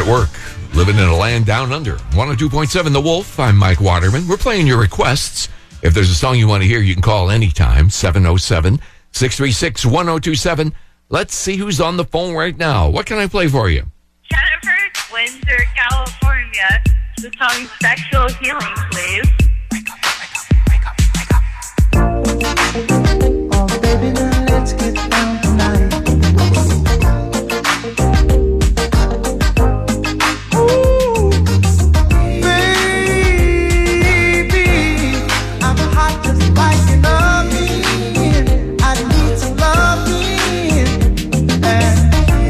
work, living in a land down under. 102.7 The Wolf. I'm Mike Waterman. We're playing your requests. If there's a song you want to hear, you can call anytime. 707-636-1027. Let's see who's on the phone right now. What can I play for you? Jennifer, Windsor, California. The song Sexual Healing, please. Oh, baby, now let's get down tonight. Ooh, baby, I'm hot just like you love me. I need some loving. And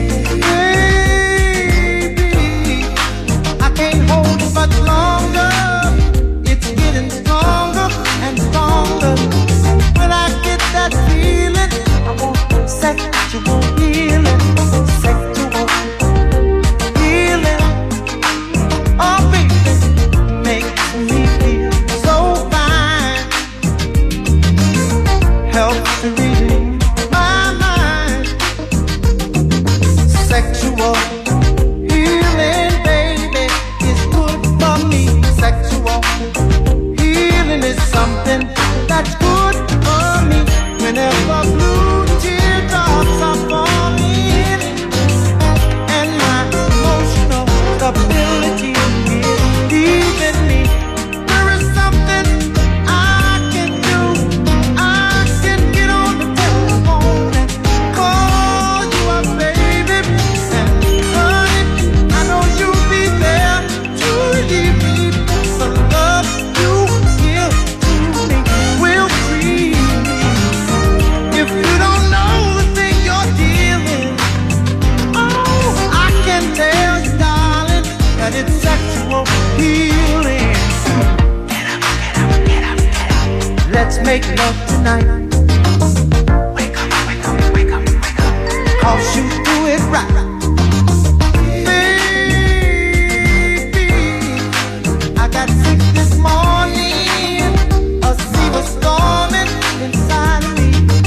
baby, I can't hold it much longer. It's getting stronger and stronger. When I get that feeling, I want sexual healing, sexual healing. Oh, baby, makes me feel so fine. Helps to relieve my mind. Sexual healing, baby, is good for me. Sexual healing is something that's good for me. Whenever blue teardrops are falling and my emotional stability is leaving me, there is something I can do. I can get on the telephone and call you up, baby. And honey, I know you'll be there to relieve me. The love you give to me will free me. If you don't know the thing you're dealing, oh, I can tell you, darling, that it's sexual healing. Get up, get up, get up, get up. Let's make love tonight. Wake up, wake up, wake up, wake up. 'Cause you do it right. Baby, I got sick this morning. A sea was storming inside of me.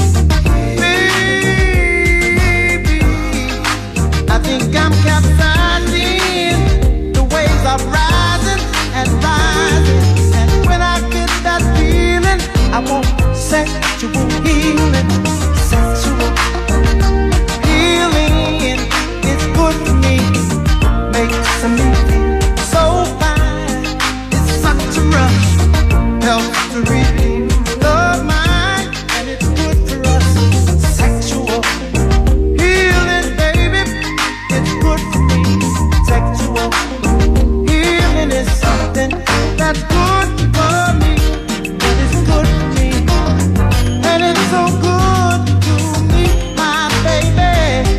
Baby, I think I'm capsizing. The waves are rising and rising. And when I get that feeling, I want sexual healing. Sexual healing is good for me. Makes me feel so fine. It's such a rush. Helps to relieve the mind. And it's good for us. Sexual healing, baby, it's good for me. Sexual healing is something that's good for me. That is good for me. And it's so good to me, my baby.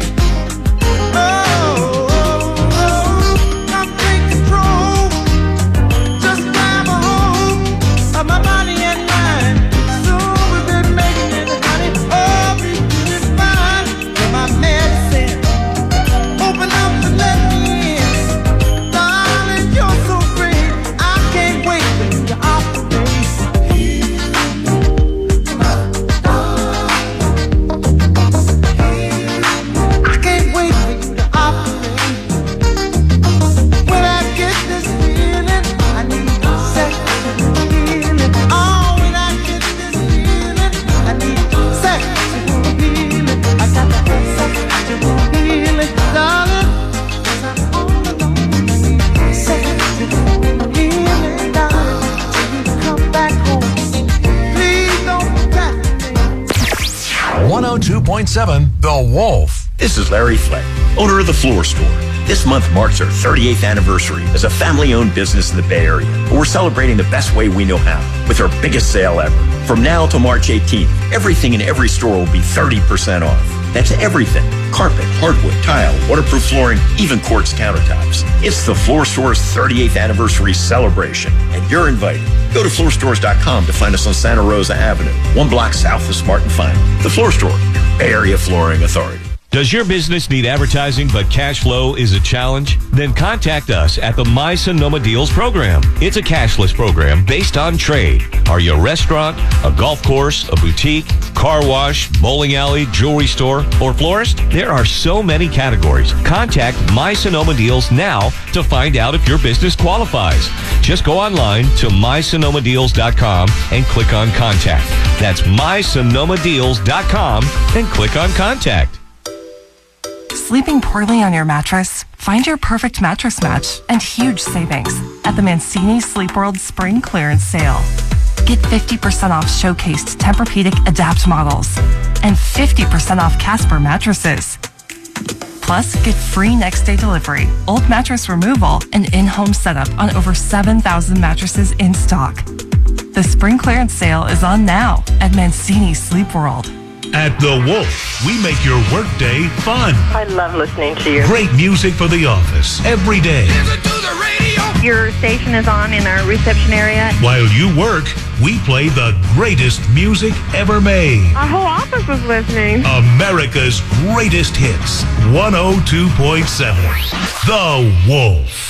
Come take control. Just grab a hold of my body and mind. Soon we'll be making it, honey. Oh, we do it fine. You're my medicine. Open up and let me in. Darling, you're so great. I can't wait for you to operate. I can't wait for you to operate. When I get this feeling, I need sexual healing. Oh, when I get this feeling, I need sexual healing. I got to have sexual healing, darling. 'Cause I'm all alone. I need sexual healing, darling. Till you come back home. Please don't procrastinate. 102.7 The Wolf. This is Larry Fleck, owner of The Floor Store. This month marks our 38th anniversary as a family-owned business in the Bay Area. But we're celebrating the best way we know how, with our biggest sale ever. From now till March 18th, everything in every store will be 30% off. That's everything. Carpet, hardwood, tile, waterproof flooring, even quartz countertops. It's The Floor Store's 38th anniversary celebration, and you're invited. Go to floorstores.com to find us on Santa Rosa Avenue, 1 block south of Smart & Final. The Floor Store, Bay Area Flooring Authority. Does your business need advertising but cash flow is a challenge? Then contact us at the My Sonoma Deals program. It's a cashless program based on trade. Are you a restaurant, a golf course, a boutique, car wash, bowling alley, jewelry store, or florist? There are so many categories. Contact My Sonoma Deals now to find out if your business qualifies. Just go online to mysonomadeals.com and click on Contact. That's mysonomadeals.com and click on Contact. Sleeping poorly on your mattress? Find your perfect mattress match and huge savings at the Mancini Sleep World Spring Clearance Sale. Get 50% off showcased Tempur-Pedic Adapt models and 50% off Casper mattresses. Plus, get free next-day delivery, old mattress removal, and in-home setup on over 7,000 mattresses in stock. The Spring Clearance Sale is on now at Mancini Sleep World. At The Wolf, we make your workday fun. I love listening to you. Great music for the office every day. Listen to the radio. Your station is on in our reception area. While you work, we play the greatest music ever made. Our whole office was listening. America's greatest hits. 102.7. The Wolf.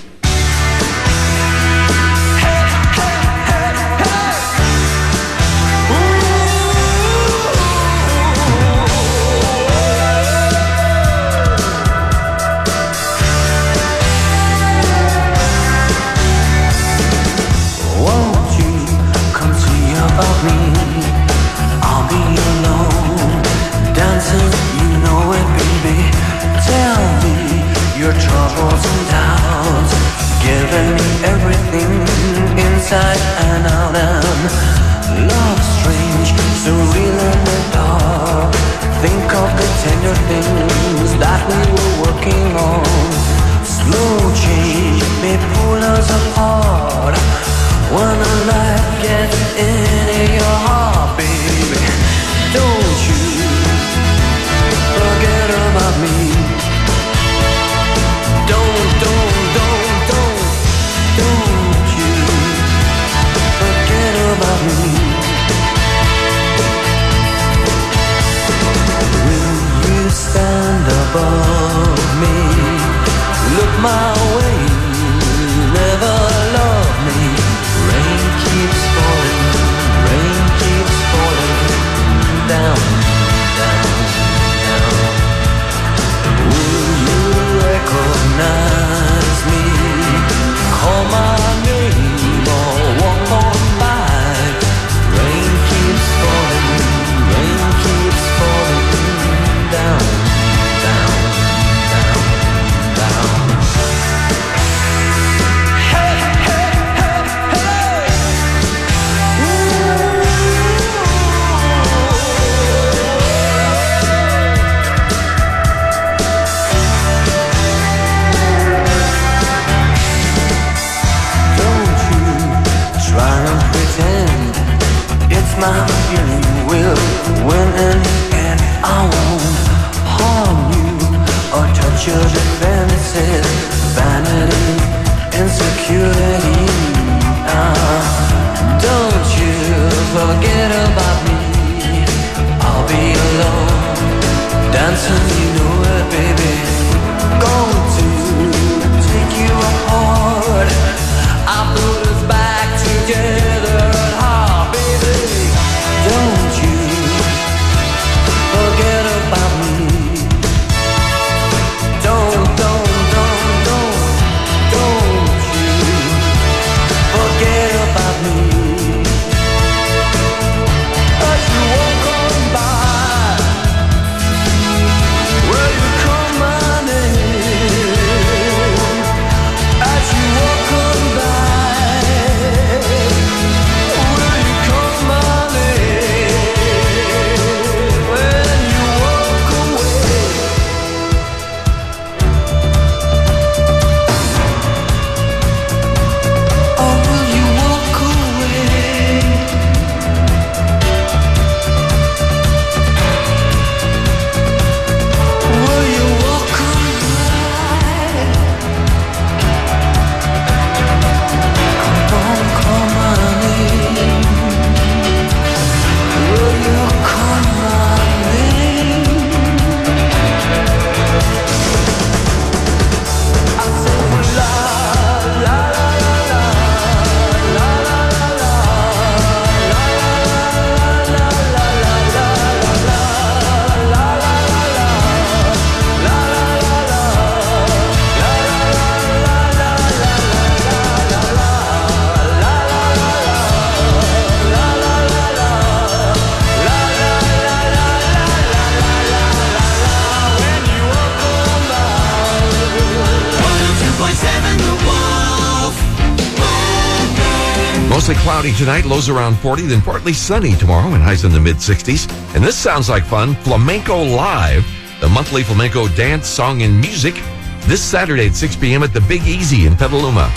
Inside and out and love strange, surreal in the dark. Think of the tender things that we were working on. Slow change may pull us apart. When a light gets into your heart, baby, don't you forget about me. Don't about me. Will you stand above me? Look my way, never love me. Rain keeps falling down, down, down. Will you recognize me? Call my name or walk on by. Rain keeps falling down, down, down, down. Hey, hey, hey, hey. Don't you try and pretend it's my feeling will win in the end. I won't harm you or touch your defenses. Vanity, insecurity. Don't you forget about me. I'll be alone, dancing, you know it, baby. Going to take you apart. I put us back together at heart, baby. Don't you forget about me. Don't you forget about me. As you walk on by, Mostly cloudy tonight, lows around 40, then partly sunny tomorrow and highs in the mid-60s. And this sounds like fun. Flamenco Live, the monthly flamenco dance, song, and music, this Saturday at 6 p.m. at the Big Easy in Petaluma.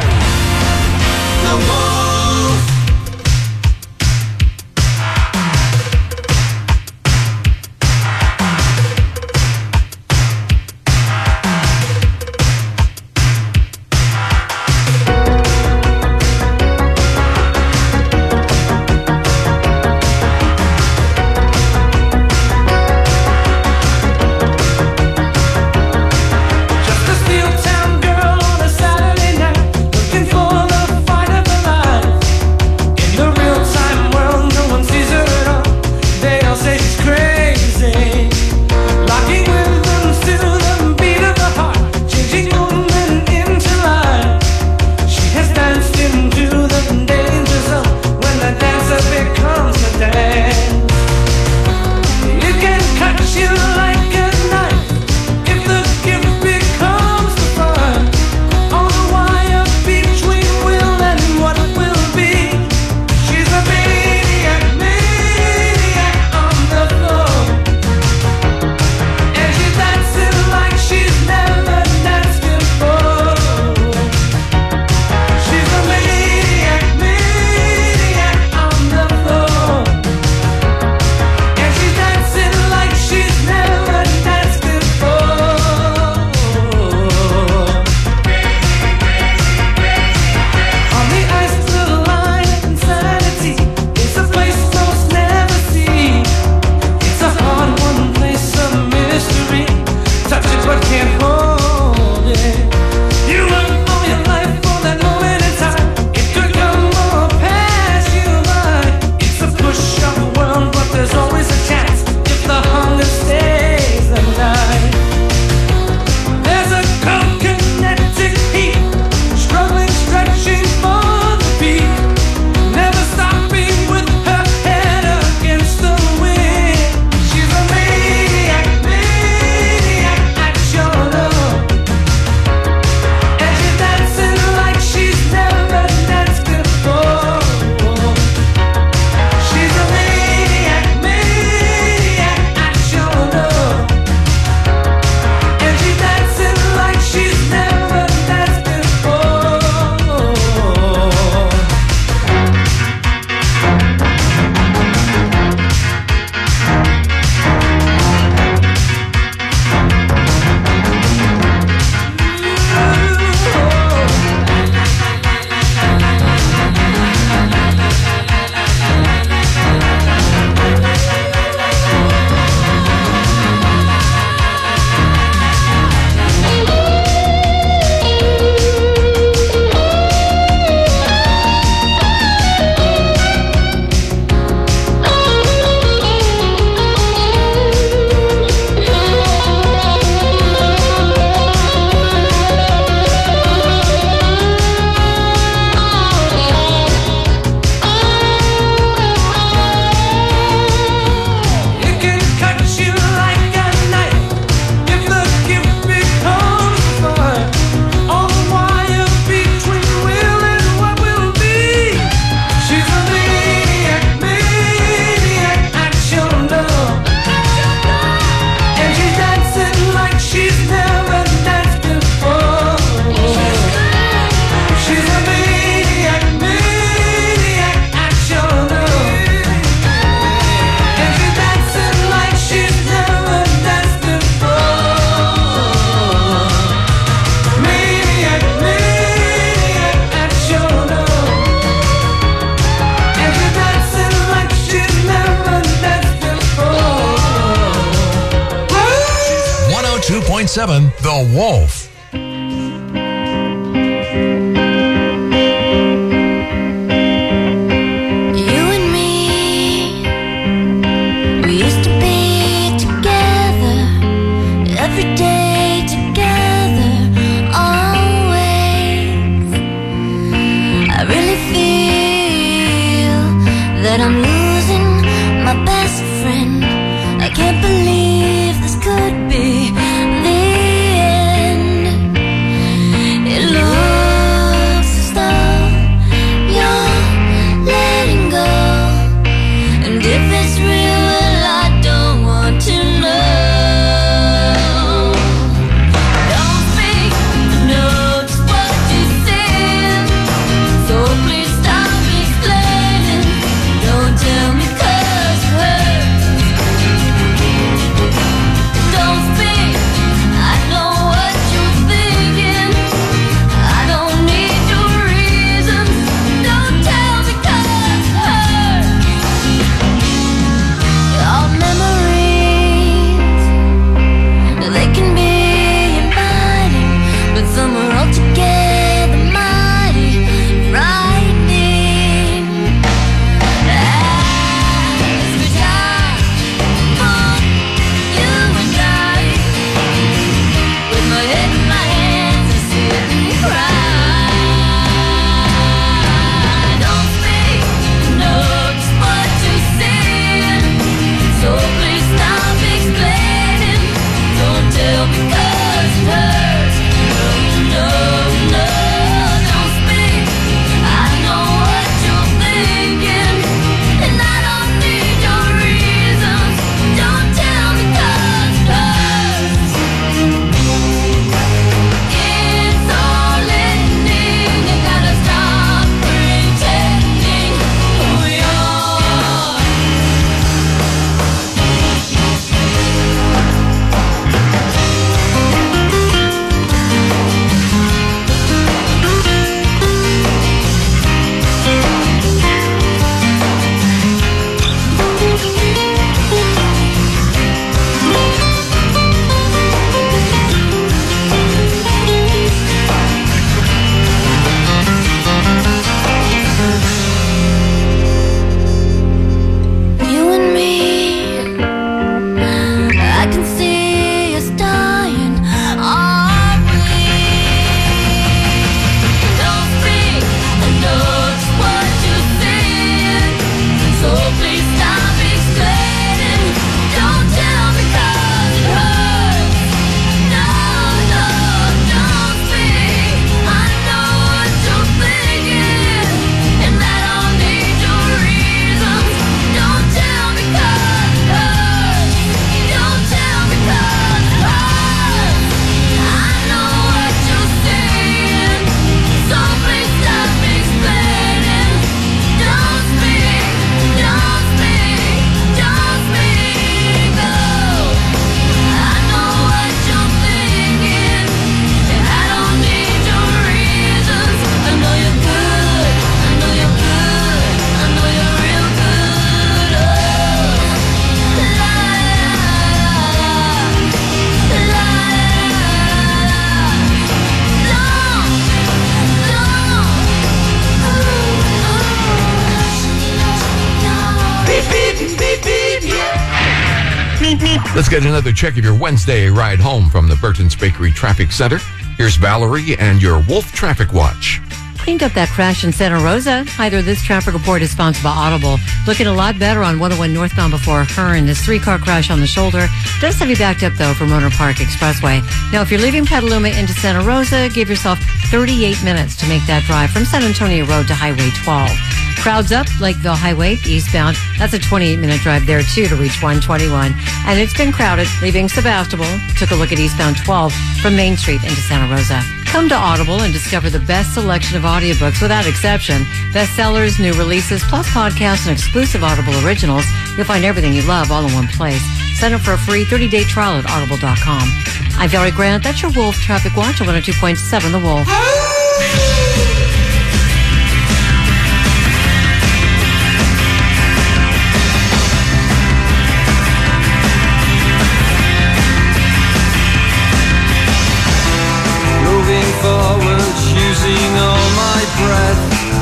The Wolf. That I'm losing my best friend. I can't believe this could be the end. It looks as though you're Let's get another check of your Wednesday ride home from the Burton's Bakery Traffic Center. Here's Valerie and your Wolf Traffic Watch. Cleaned up that crash in Santa Rosa. Either this traffic report is sponsored by Audible. Looking a lot better on 101 northbound before Hearn. This 3-car crash on the shoulder does have you backed up, though, for Motor Park Expressway. Now, if you're leaving Petaluma into Santa Rosa, give yourself 38 minutes to make that drive from San Antonio Road to Highway 12. Crowds up Lakeville Highway eastbound. That's a 28-minute drive there, too, to reach 121. And it's been crowded. Leaving Sebastopol, took a look at eastbound 12 from Main Street into Santa Rosa. Come to Audible and discover the best selection of audiobooks without exception. Bestsellers, new releases, plus podcasts and exclusive Audible originals. You'll find everything you love all in one place. Sign up for a free 30-day trial at audible.com. I'm Valerie Grant. That's your Wolf Traffic Watch on 102.7 The Wolf. Using all my breath,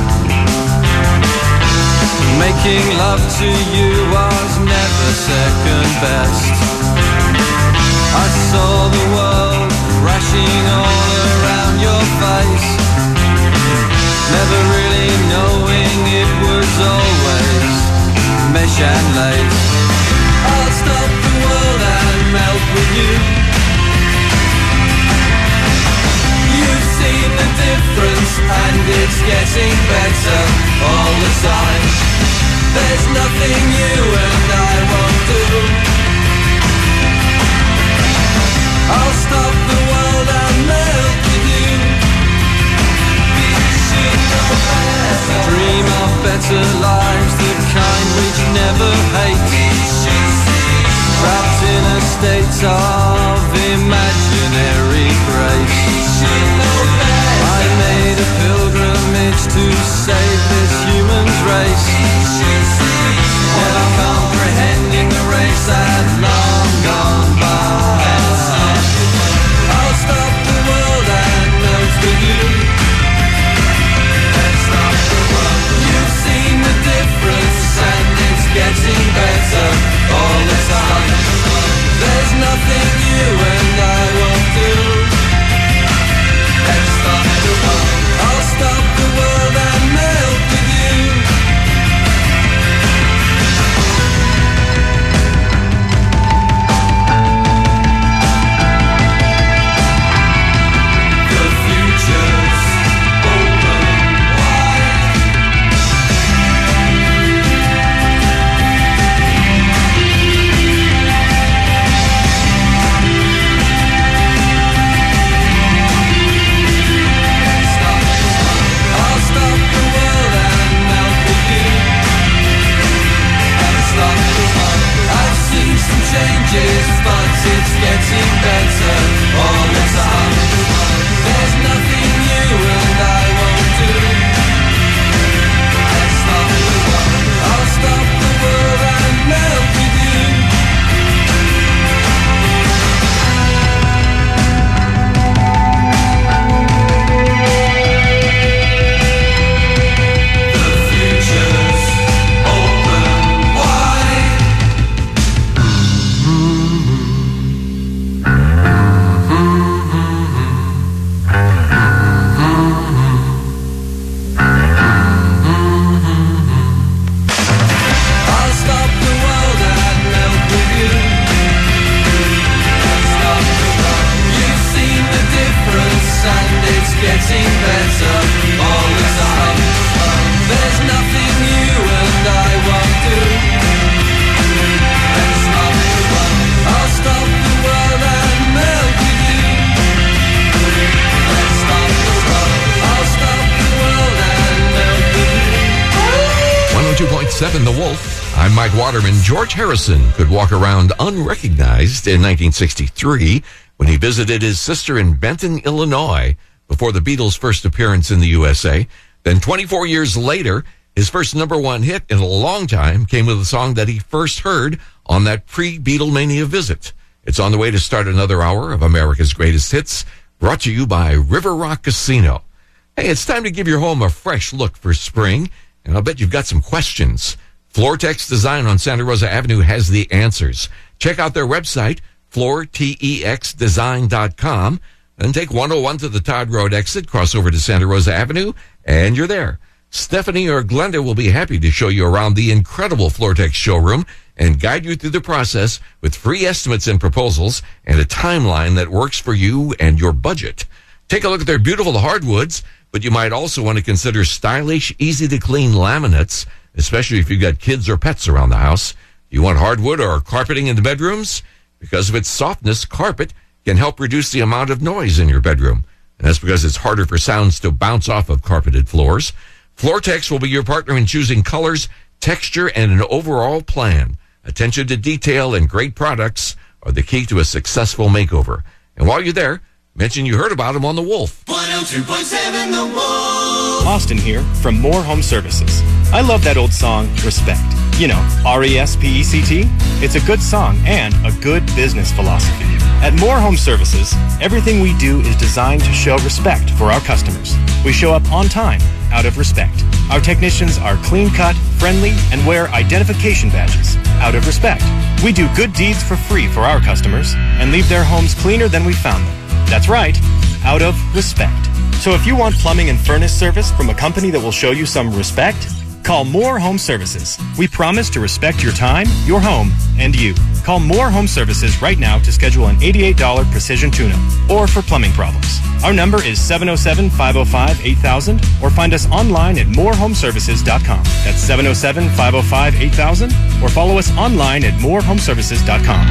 making love to you was never second best. I saw the world crashing all around your face, never really knowing it was always mesh and lace. I'll stop the world and melt with you. You've seen the difference and it's getting better all the time. There's nothing you and I won't do. I'll stop the world and melt with you. We should know better. Dream of better lives, the kind which never hate. Trapped in a state of imaginary grace. I made a pilgrimage to save this human's race, never comprehending the race had long gone by. I'll stop the world and melt with you. Let's stop the world. You've seen the difference and it's getting better all the time. There's nothing you and I won't do. Let's stop the world. I'll stop the world and melt with you. The future's open wide. I'll stop the world and melt with you. I'll stop the world. I've seen some changes, but it's getting better all the time. There's nothing you and I won't do. Let's stop the world. I'll stop the world and melt with you. The future's open wide. I'll stop the world and melt with you. I'll stop the world. You've seen the difference and it's getting better all the time. There's nothing you and I won't do. Let's stop the world. I'll stop the world and melt with you. Let's stop the world. I'll stop the world and melt with you. 102.7 The Wolf. I'm Mike Waterman. George Harrison could walk around unrecognized in 1963 when he visited his sister in Benton, Illinois, before the Beatles' first appearance in the USA. Then 24 years later, his first number one hit in a long time came with a song that he first heard on that pre-Beatlemania visit. It's on the way to start another hour of America's Greatest Hits, brought to you by River Rock Casino. Hey, it's time to give your home a fresh look for spring, and I'll bet you've got some questions. Floortex Design on Santa Rosa Avenue has the answers. Check out their website, floortexdesign.com, and take 101 to the Todd Road exit, cross over to Santa Rosa Avenue, and you're there. Stephanie or Glenda will be happy to show you around the incredible Floortex showroom and guide you through the process with free estimates and proposals and a timeline that works for you and your budget. Take a look at their beautiful hardwoods, but you might also want to consider stylish, easy-to-clean laminates, especially if you've got kids or pets around the house. You want hardwood or carpeting in the bedrooms? Because of its softness, carpet can help reduce the amount of noise in your bedroom. And that's because it's harder for sounds to bounce off of carpeted floors. Floortex will be your partner in choosing colors, texture, and an overall plan. Attention to detail and great products are the key to a successful makeover. And while you're there, mention you heard about them on The Wolf. 102.7 The Wolf. Austin here from More Home Services. I love that old song, Respect. You know, R-E-S-P-E-C-T. It's a good song and a good business philosophy. At More Home Services, everything we do is designed to show respect for our customers. We show up on time, out of respect. Our technicians are clean-cut, friendly, and wear identification badges, out of respect. We do good deeds for free for our customers and leave their homes cleaner than we found them. That's right, out of respect. So if you want plumbing and furnace service from a company that will show you some respect, call More Home Services. We promise to respect your time, your home, and you. Call More Home Services right now to schedule an $88 precision tune-up or for plumbing problems. Our number is 707-505-8000 or find us online at morehomeservices.com. That's 707-505-8000 or follow us online at morehomeservices.com.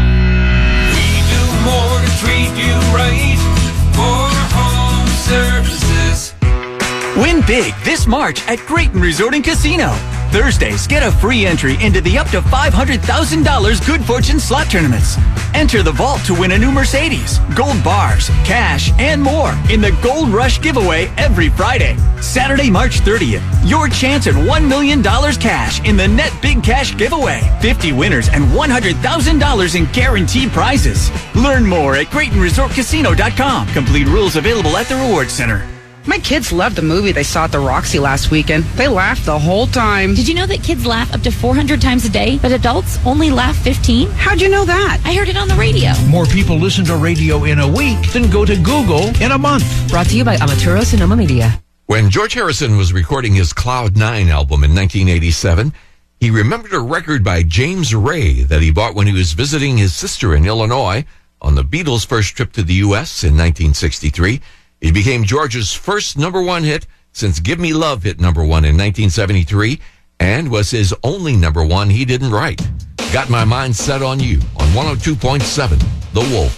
We do more to treat you right. More Home Services. Win big this March at Grayton Resort and Casino. Thursdays, get a free entry into the up to $500,000 Good Fortune slot tournaments. Enter the vault to win a new Mercedes, gold bars, cash, and more in the Gold Rush giveaway every Friday. Saturday, March 30th, your chance at $1 million cash in the Net Big Cash giveaway. 50 winners and $100,000 in guaranteed prizes. Learn more at GraytonResortCasino.com. Complete rules available at the Rewards Center. My kids loved the movie they saw at the Roxy last weekend. They laughed the whole time. Did you know that kids laugh up to 400 times a day, but adults only laugh 15? How'd you know that? I heard it on the radio. More people listen to radio in a week than go to Google in a month. Brought to you by Amaturo Sonoma Media. When George Harrison was recording his Cloud 9 album in 1987, he remembered a record by James Ray that he bought when he was visiting his sister in Illinois on the Beatles' first trip to the U.S. in 1963. It became George's first #1 hit since Give Me Love hit #1 in 1973 and was his only #1 he didn't write. Got My Mind Set on You on 102.7 The Wolf.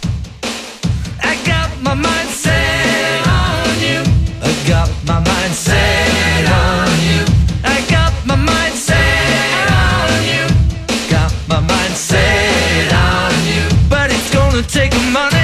I got my mind set on you. I got my mind set on you. I got my mind set on you. Got my mind set on you. But it's gonna take money.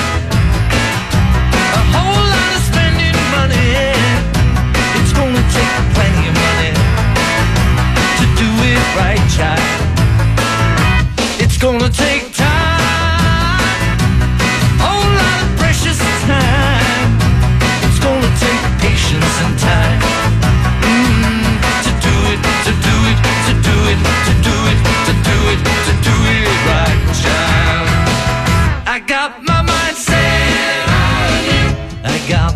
Right, child. It's gonna take time, a whole lot of precious time. It's gonna take patience and time to do it, to do it, to do it, to do it, to do it, to do it right, child. I got my mind set on you. I got